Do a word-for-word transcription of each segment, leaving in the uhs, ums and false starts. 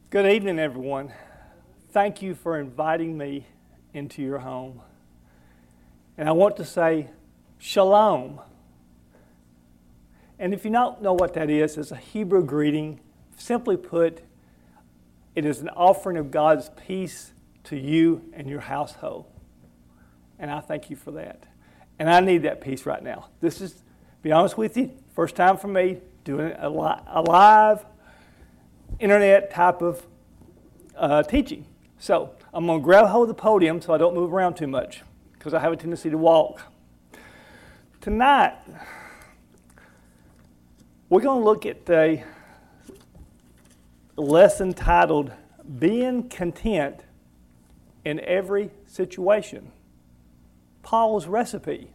Good evening, everyone. Thank you for inviting me into your home. And I want to say shalom. And if you don't know what that is, it's a Hebrew greeting. Simply put, it is an offering of God's peace to you and your household. And I thank you for that. And I need that peace right now. This is, to be honest with you, first time for me doing a, li- a live internet type of uh, teaching. So I'm going to grab hold of the podium so I don't move around too much because I have a tendency to walk. Tonight, we're going to look at the lesson titled, Being Content in Every Situation. Paul's recipe.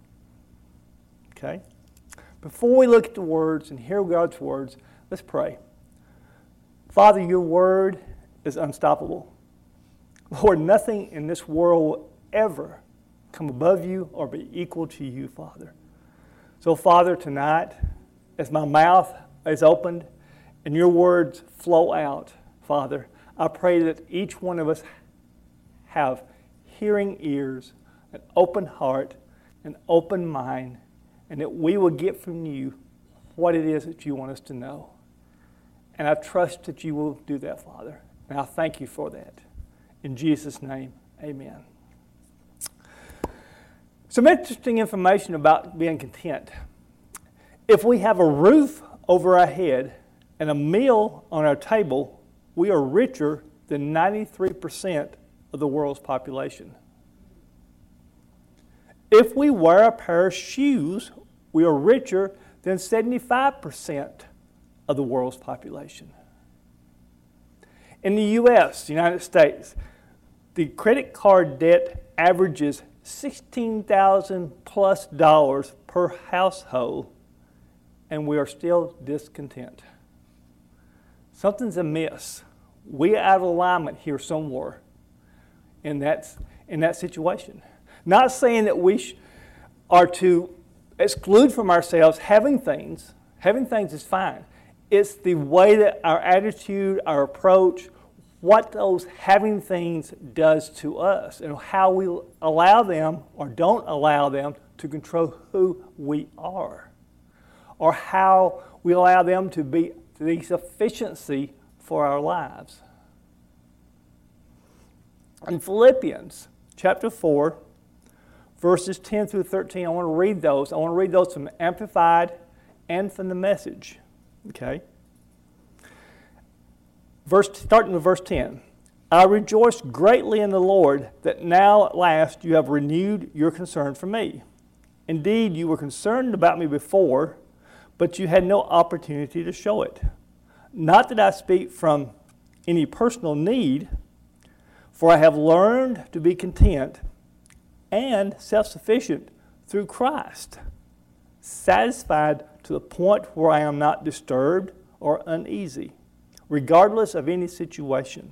Okay? Before we look at the words and hear God's words, let's pray. Father, your word is unstoppable. Lord, nothing in this world will ever come above you or be equal to you, Father. So, Father, tonight, as my mouth is opened and your words flow out, Father, I pray that each one of us have hearing ears, an open heart, an open mind, and that we will get from you what it is that you want us to know. And I trust that you will do that, Father. And I thank you for that. In Jesus' name, amen. Some interesting information about being content. If we have a roof over our head and a meal on our table, we are richer than ninety-three percent of the world's population. If we wear a pair of shoes, we are richer than seventy-five percent of the world's population. In the U S, the United States, the credit card debt averages sixteen thousand plus dollars per household, and we are still discontent. Something's amiss. We are out of alignment here somewhere in that, in that situation. Not saying that we sh- are to exclude from ourselves having things. Having things is fine. It's the way that our attitude, our approach, what those having things does to us and how we allow them or don't allow them to control who we are, or how we allow them to be the sufficiency for our lives. In Philippians chapter four, verses ten through thirteen, I want to read those. I want to read those from Amplified and from the Message. Okay? Verse, starting with verse ten. I rejoice greatly in the Lord that now at last you have renewed your concern for me. Indeed, you were concerned about me before, but you had no opportunity to show it. Not that I speak from any personal need, for I have learned to be content and self-sufficient through Christ, satisfied to the point where I am not disturbed or uneasy, regardless of any situation.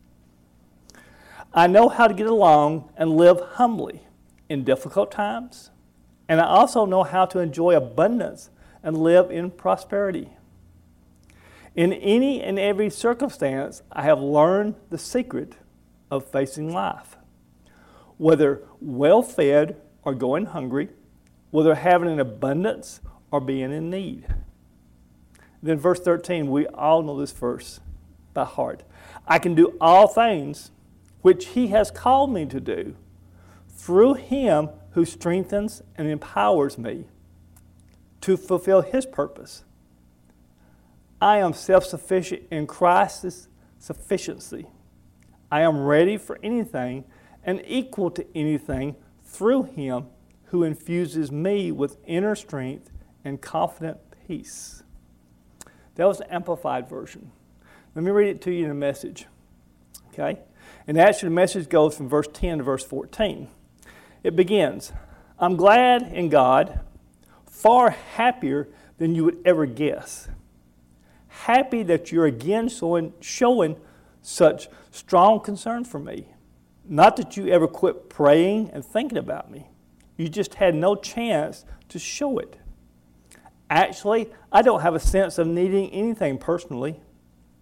I know how to get along and live humbly in difficult times, and I also know how to enjoy abundance and live in prosperity. In any and every circumstance, I have learned the secret of facing life, whether well-fed or going hungry, whether having an abundance or being in need. Then verse thirteen, we all know this verse by heart. I can do all things which he has called me to do through him who strengthens and empowers me to fulfill his purpose. I am self-sufficient in Christ's sufficiency. I am ready for anything and equal to anything through him who infuses me with inner strength and confident peace. That was the Amplified version. Let me read it to you in a Message. Okay? And actually the Message goes from verse ten to verse fourteen. It begins, I'm glad in God, far happier than you would ever guess. Happy that you're again showing, showing such strong concern for me. Not that you ever quit praying and thinking about me. You just had no chance to show it. Actually, I don't have a sense of needing anything personally.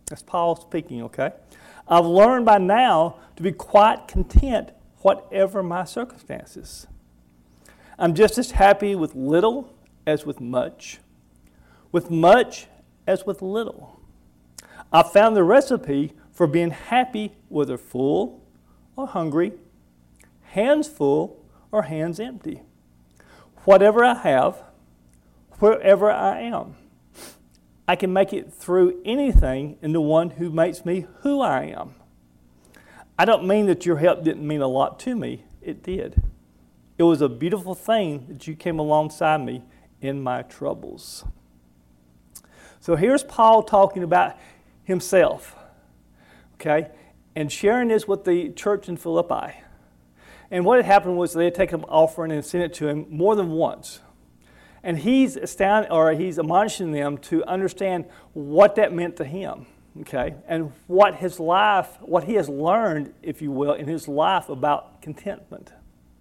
That's Paul speaking, okay? I've learned by now to be quite content, whatever my circumstances. I'm just as happy with little as with much, with much as with little. I found the recipe for being happy whether full or hungry, hands full or hands empty. Whatever I have, wherever I am, I can make it through anything in the one who makes me who I am. I don't mean that your help didn't mean a lot to me. It did. It was a beautiful thing that you came alongside me in my troubles. So here's Paul talking about himself, okay, and sharing this with the church in Philippi. And what had happened was they had taken an offering and sent it to him more than once. And he's astounded, or he's admonishing them to understand what that meant to him, okay, and what his life, what he has learned, if you will, in his life about contentment.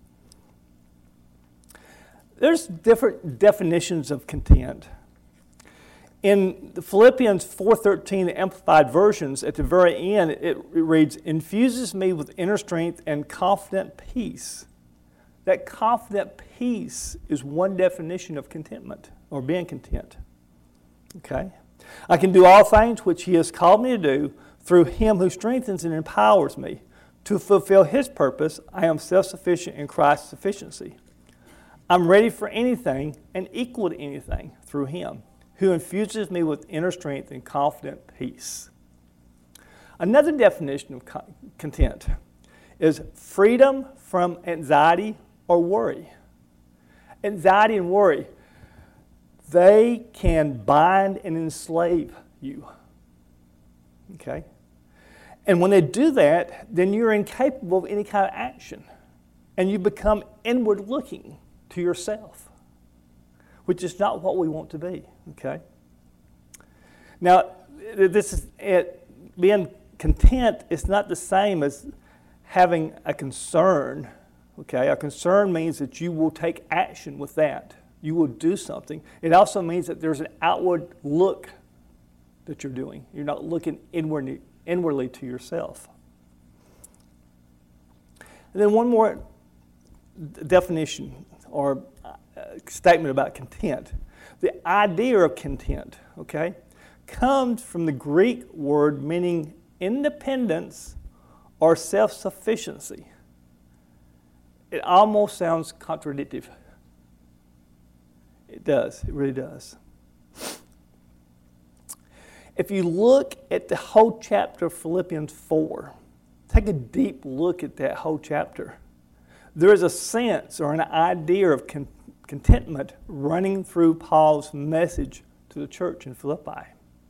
There's different definitions of content. In the Philippians four thirteen, the Amplified Versions, at the very end, it reads, infuses me with inner strength and confident peace. That confident peace is one definition of contentment, or being content. Okay? I can do all things which He has called me to do through Him who strengthens and empowers me. To fulfill His purpose, I am self-sufficient in Christ's sufficiency. I'm ready for anything and equal to anything through Him, who infuses me with inner strength and confident peace. Another definition of content is freedom from anxiety or worry. Anxiety and worry, they can bind and enslave you. Okay? And when they do that, then you're incapable of any kind of action. And you become inward looking to yourself, which is not what we want to be. Okay? Now, this is it, being content is not the same as having a concern. Okay, a concern means that you will take action with that. You will do something. It also means that there's an outward look that you're doing. You're not looking inwardly, inwardly to yourself. And then one more definition or statement about content. The idea of content, okay, comes from the Greek word meaning independence or self-sufficiency. It almost sounds contradictory. It does. It really does. If you look at the whole chapter of Philippians four, take a deep look at that whole chapter. There is a sense or an idea of con- contentment running through Paul's message to the church in Philippi.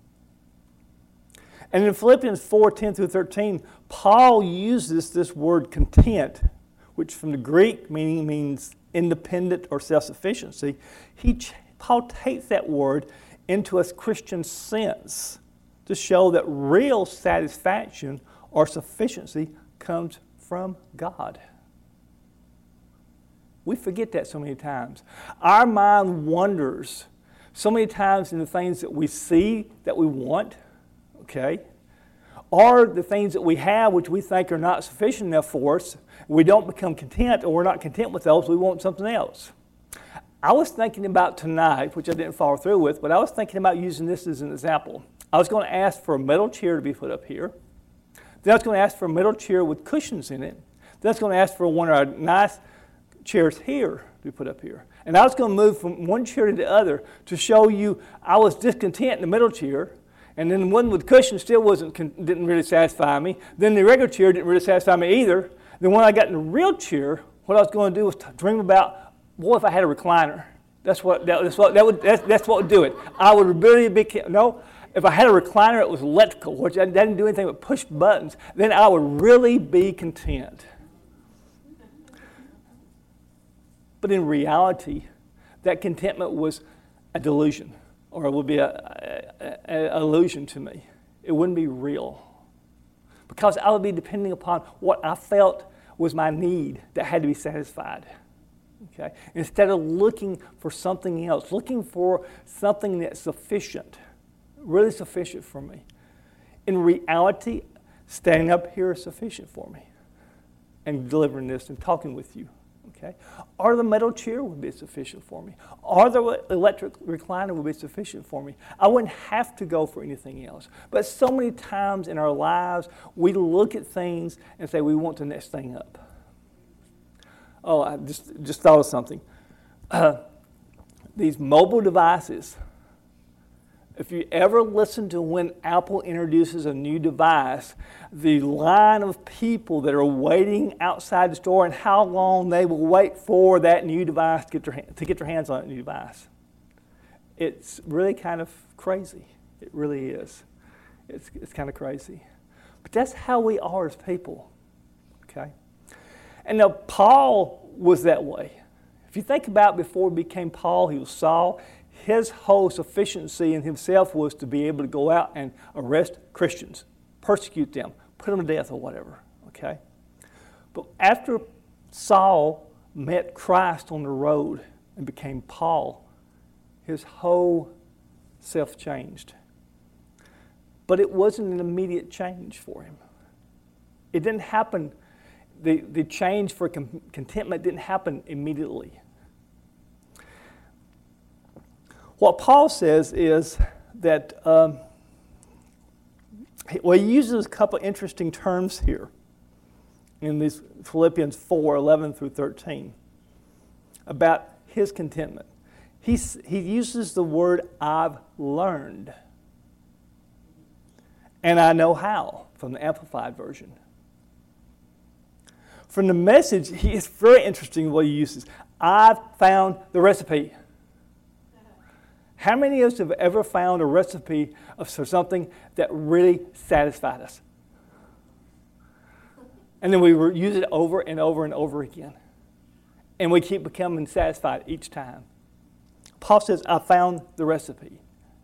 And in Philippians four, ten through thirteen, Paul uses this word content, which from the Greek meaning means independent or self-sufficiency. He, Paul takes that word into a Christian sense to show that real satisfaction or sufficiency comes from God. We forget that so many times. Our mind wanders so many times in the things that we see that we want, okay, or the things that we have which we think are not sufficient enough for us. We don't become content, or we're not content with those. We want something else. I was thinking about tonight, which I didn't follow through with, but I was thinking about using this as an example. I was going to ask for a metal chair to be put up here. Then I was going to ask for a metal chair with cushions in it. Then I was going to ask for one of our nice chairs here to be put up here. And I was going to move from one chair to the other to show you I was discontent in the middle chair. And then the one with cushions still wasn't didn't really satisfy me. Then the regular chair didn't really satisfy me either. Then when I got in the real chair, what I was going to do was to dream about, boy, if I had a recliner. That's what that, that's what that would that's, that's what would do it. I would really be no. If I had a recliner, it was electrical, which I didn't do anything but push buttons. Then I would really be content. But in reality, that contentment was a delusion, or it would be an illusion to me. It wouldn't be real. Because I would be depending upon what I felt was my need that had to be satisfied. Okay? Instead of looking for something else, looking for something that's sufficient, really sufficient for me. in reality, standing up here is sufficient for me and delivering this and talking with you. Okay? Or the metal chair would be sufficient for me. Or the electric recliner would be sufficient for me. I wouldn't have to go for anything else. But so many times in our lives, we look at things and say we want the next thing up. Oh, I just, just thought of something. Uh, these mobile devices, if you ever listen to when Apple introduces a new device, the line of people that are waiting outside the store and how long they will wait for that new device to get their, to get their hands on that new device. It's really kind of crazy. It really is. It's, it's kind of crazy. But that's how we are as people. Okay? And now Paul was that way. If you think about before he became Paul, he was Saul. His whole sufficiency in himself was to be able to go out and arrest Christians, persecute them, put them to death or whatever, okay? But after Saul met Christ on the road and became Paul, his whole self changed. But it wasn't an immediate change for him. It didn't happen, the, the change for con- contentment didn't happen immediately. What Paul says is that, um, well, he uses a couple interesting terms here in these Philippians four, eleven through thirteen about his contentment. He's, he uses the word I've learned. And I know how, from the Amplified Version. From the Message, he, it's very interesting what he uses. I've found the recipe. How many of us have ever found a recipe of something that really satisfied us? And then we use it over and over and over again. And we keep becoming satisfied each time. Paul says, I found the recipe.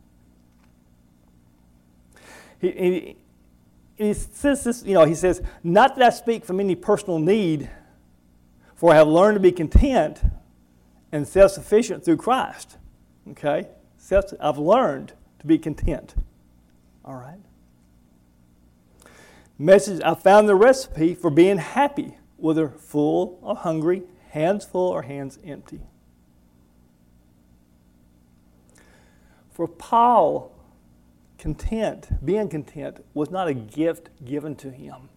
He, he, he says this, you know, he says, not that I speak from any personal need, for I have learned to be content and self-sufficient through Christ. Okay? Self, I've learned to be content. All right? Message, I found the recipe for being happy, whether full or hungry, hands full or hands empty. For Paul, content, being content, was not a gift given to him,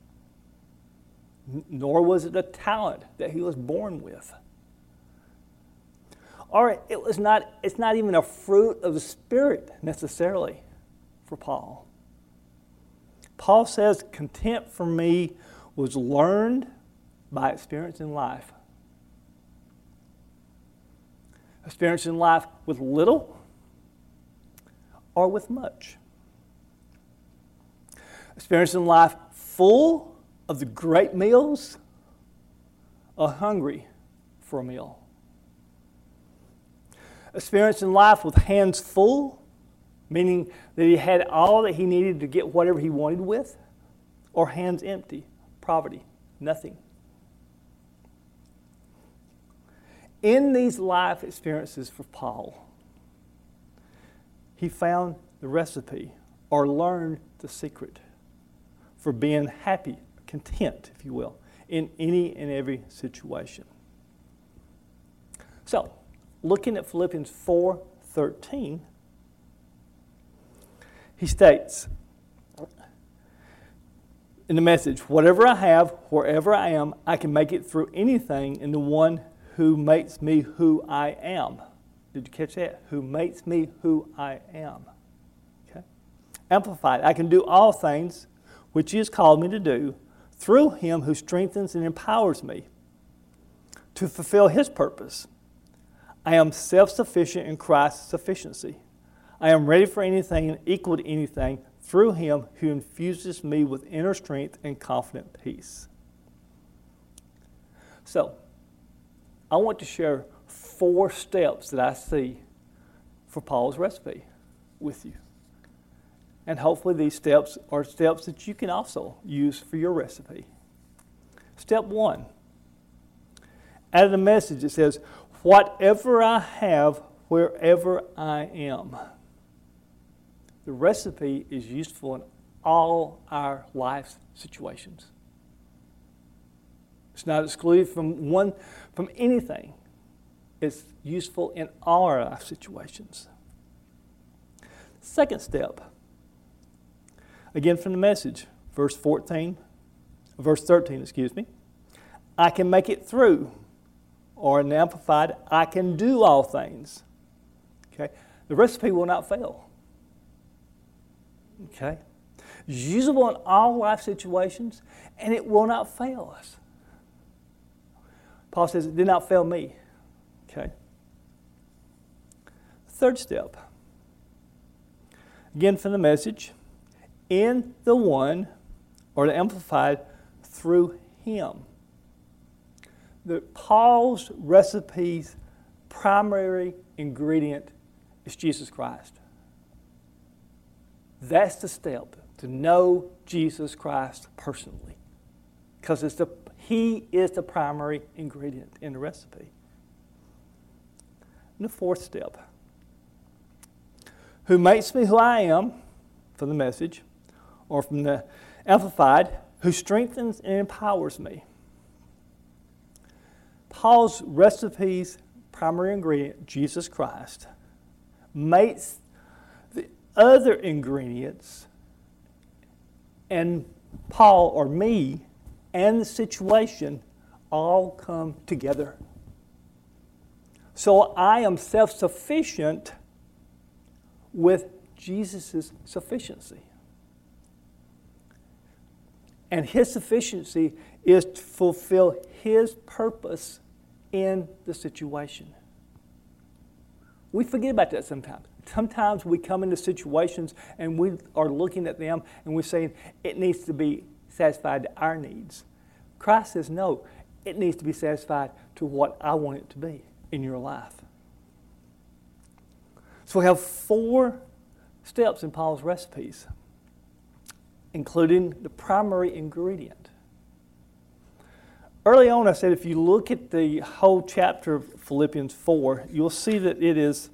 nor was it a talent that he was born with. Or it was not, it's not even a fruit of the Spirit necessarily for Paul. Paul says, content for me was learned by experience in life. Experience in life with little or with much. Experience in life full of the great meals or hungry for a meal. Experience in life with hands full, meaning that he had all that he needed to get whatever he wanted with, or hands empty, poverty, nothing. In these life experiences for Paul, he found the recipe, or learned the secret, for being happy, content, if you will, in any and every situation. So, looking at Philippians four thirteen, he states in the Message, whatever I have, wherever I am, I can make it through anything in the one who makes me who I am. Did you catch that? Who makes me who I am. Okay. Amplified, I can do all things which he has called me to do through him who strengthens and empowers me to fulfill his purpose. I am self-sufficient in Christ's sufficiency. I am ready for anything and equal to anything through him who infuses me with inner strength and confident peace. So, I want to share four steps that I see for Paul's recipe with you. And hopefully these steps are steps that you can also use for your recipe. Step one. Out of the Message, it says, whatever I have, wherever I am. The recipe is useful in all our life situations. It's not excluded from one, from anything. It's useful in all our life situations. Second step, again from the Message, verse fourteen, verse thirteen, excuse me. I can make it through, or in the Amplified, I can do all things. Okay, the recipe will not fail. Okay, it's usable in all life situations, and it will not fail us. Paul says it did not fail me. Okay. Third step. Again from the Message. In the one, or the Amplified, through Him. The Paul's recipe's primary ingredient is Jesus Christ. That's the step, to know Jesus Christ personally. Because it's the He is the primary ingredient in the recipe. And the fourth step. Who makes me who I am, from the Message, or from the Amplified, who strengthens and empowers me. Paul's recipe's primary ingredient, Jesus Christ, makes the other ingredients, and Paul or me and the situation all come together. So I am self-sufficient with Jesus' sufficiency. And His sufficiency is to fulfill His purpose in the situation. We forget about that sometimes. Sometimes we come into situations and we are looking at them and we're saying it needs to be satisfied to our needs. Christ says, no, it needs to be satisfied to what I want it to be in your life. So we have four steps in Paul's recipes, including the primary ingredient. Early on, I said if you look at the whole chapter of Philippians four, you'll see that it is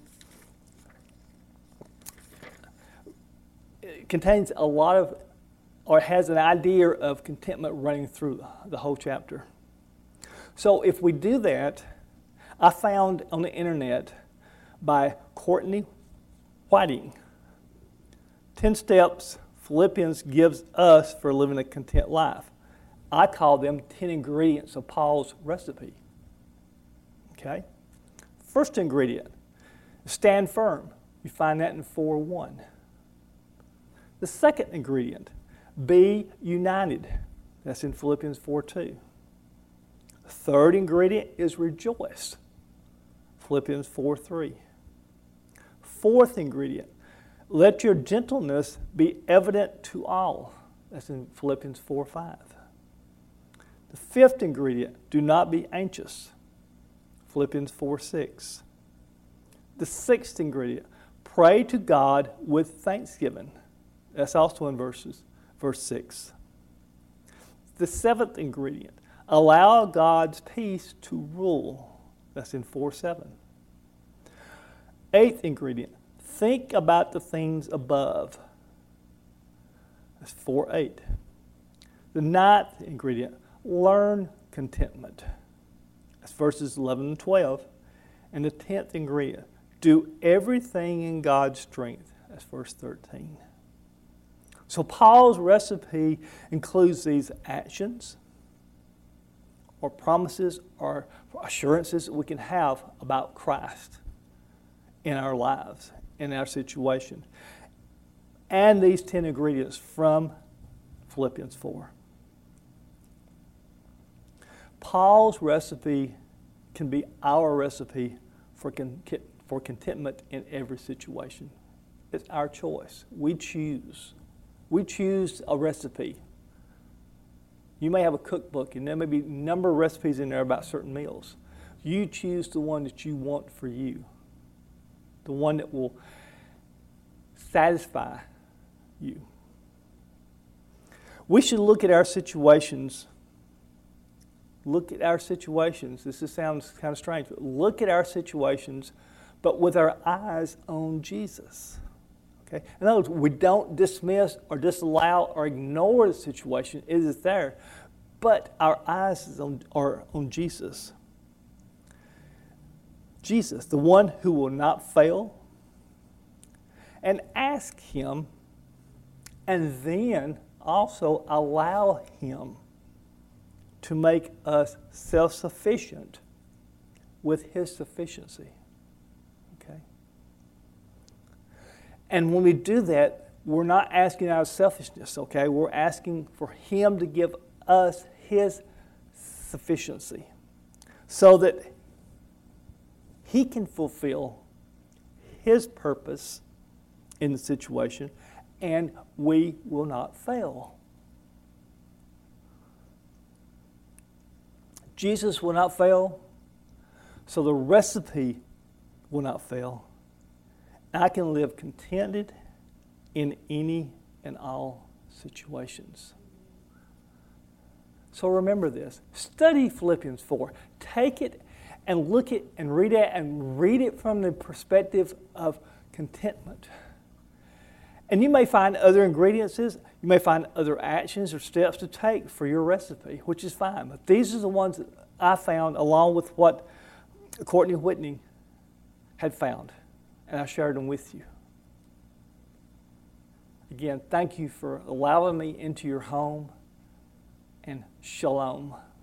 it contains a lot of, or has an idea of contentment running through the whole chapter. So if we do that, I found on the internet by Courtney Whiting, ten steps Philippians gives us for living a content life. I call them ten ingredients of Paul's recipe. Okay? First ingredient, stand firm. You find that in four one. The second ingredient, be united. That's in Philippians four two. The third ingredient is rejoice. Philippians four three. Fourth ingredient, let your gentleness be evident to all. That's in Philippians four five. The fifth ingredient, do not be anxious. Philippians four six. The sixth ingredient, pray to God with thanksgiving. That's also in verses, verse six. The seventh ingredient, allow God's peace to rule. That's in four seven. Eighth ingredient, think about the things above. That's four eight. The ninth ingredient, learn contentment. That's verses eleven and twelve. And the tenth ingredient, do everything in God's strength. That's verse thirteen. So Paul's recipe includes these actions or promises or assurances that we can have about Christ in our lives, in our situation. And these ten ingredients from Philippians four. Paul's recipe can be our recipe for, con- for contentment in every situation. It's our choice. We choose. We choose a recipe. You may have a cookbook and there may be a number of recipes in there about certain meals. You choose the one that you want for you. The one that will satisfy you. We should look at our situations. Look at our situations. This is, sounds kind of strange, but look at our situations, but with our eyes on Jesus. Okay? In other words, we don't dismiss or disallow or ignore the situation. It is there. But our eyes is on, are on Jesus. Jesus, the one who will not fail. And ask Him, and then also allow Him to make us self-sufficient with His sufficiency. Okay? And when we do that, we're not asking out of selfishness, okay? We're asking for Him to give us His sufficiency so that He can fulfill His purpose in the situation, and we will not fail. Jesus will not fail, so the recipe will not fail. I can live contented in any and all situations. So remember this. Study Philippians four. Take it and look it and read it and read it from the perspective of contentment. And you may find other ingredients, you may find other actions or steps to take for your recipe, which is fine. But these are the ones that I found along with what Courtney Whitney had found. And I shared them with you. Again, thank you for allowing me into your home, and shalom.